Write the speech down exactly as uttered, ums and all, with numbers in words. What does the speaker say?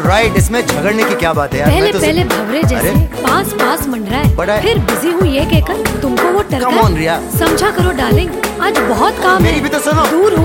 Alright, इसमें झगड़ने की क्या बात है यार? पहले तो पहले भवरे जैसे पास पास मंडरा है, फिर बिजी हुई ये कहकर तुमको वो टरका। कम ऑन रिया, समझा करो डार्लिंग, आज बहुत काम मेरी है। भी तो सुनो। दूर हो